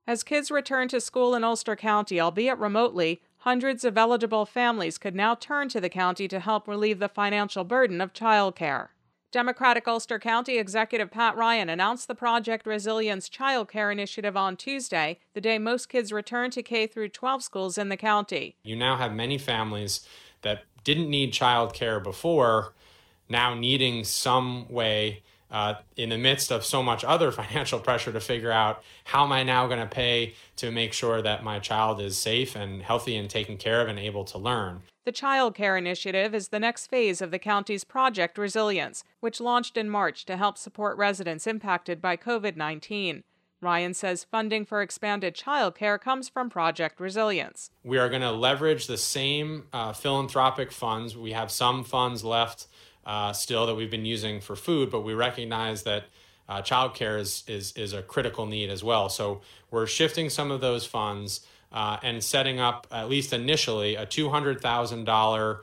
As kids return to school in Ulster County, albeit remotely, hundreds of eligible families could now turn to the county to help relieve the financial burden of childcare. Democratic Ulster County Executive Pat Ryan announced the Project Resilience Child Care Initiative on Tuesday, the day most kids return to K-12 schools in the county. You now have many families that didn't need child care before, now needing some way in the midst of so much other financial pressure to figure out how am I now going to pay to make sure that my child is safe and healthy and taken care of and able to learn. The Child Care Initiative is the next phase of the county's Project Resilience, which launched in March to help support residents impacted by COVID-19. Ryan says funding for expanded child care comes from Project Resilience. We are going to leverage the same philanthropic funds. We have some funds left still that we've been using for food, but we recognize that childcare is a critical need as well. So we're shifting some of those funds and setting up, at least initially, a $200,000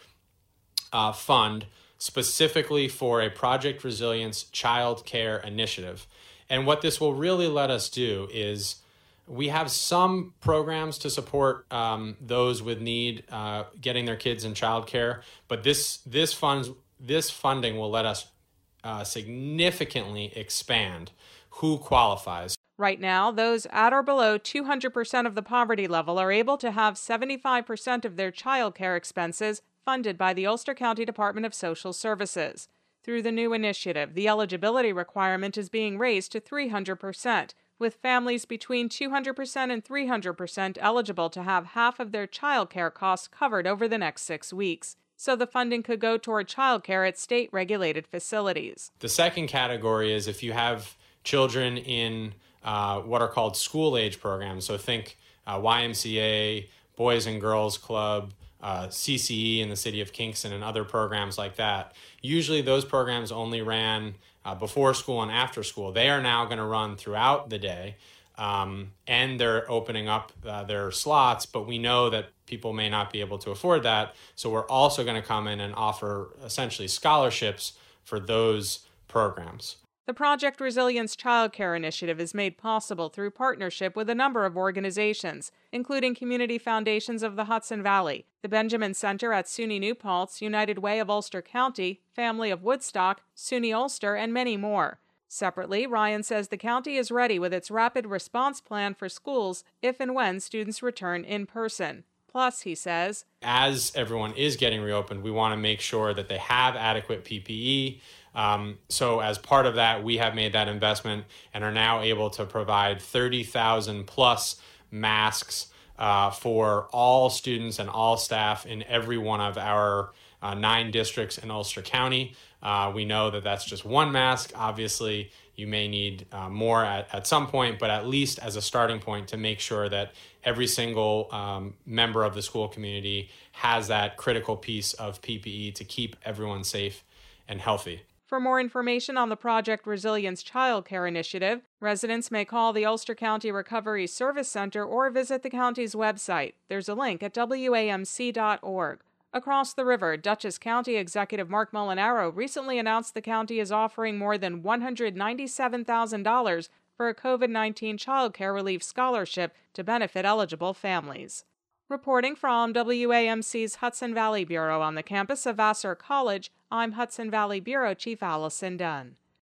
fund specifically for a Project Resilience Child Care Initiative. And what this will really let us do is we have some programs to support those with need getting their kids in childcare, but this funding will let us significantly expand who qualifies. Right now, those at or below 200% of the poverty level are able to have 75% of their child care expenses funded by the Ulster County Department of Social Services. Through the new initiative, the eligibility requirement is being raised to 300%, with families between 200% and 300% eligible to have half of their child care costs covered over the next 6 weeks. So the funding could go toward childcare at state-regulated facilities. The second category is if you have children in what are called school-age programs. So think YMCA, Boys and Girls Club, CCE in the city of Kingston, and other programs like that. Usually those programs only ran before school and after school. They are now going to run throughout the day, and they're opening up their slots, but we know that people may not be able to afford that. So we're also going to come in and offer essentially scholarships for those programs. The Project Resilience Child Care Initiative is made possible through partnership with a number of organizations, including community foundations of the Hudson Valley, the Benjamin Center at SUNY New Paltz, United Way of Ulster County, Family of Woodstock, SUNY Ulster, and many more. Separately, Ryan says the county is ready with its rapid response plan for schools if and when students return in person. Plus, he says, as everyone is getting reopened, we want to make sure that they have adequate PPE. So as part of that, we have made that investment and are now able to provide 30,000 plus masks for all students and all staff in every one of our 9 districts in Ulster County. We know that that's just one mask. Obviously, you may need more at some point, but at least as a starting point to make sure that every single member of the school community has that critical piece of PPE to keep everyone safe and healthy. For more information on the Project Resilience Child Care Initiative, residents may call the Ulster County Recovery Service Center or visit the county's website. There's a link at wamc.org. Across the river, Dutchess County Executive Mark Molinaro recently announced the county is offering more than $197,000 for a COVID-19 child care relief scholarship to benefit eligible families. Reporting from WAMC's Hudson Valley Bureau on the campus of Vassar College, I'm Hudson Valley Bureau Chief Allison Dunn.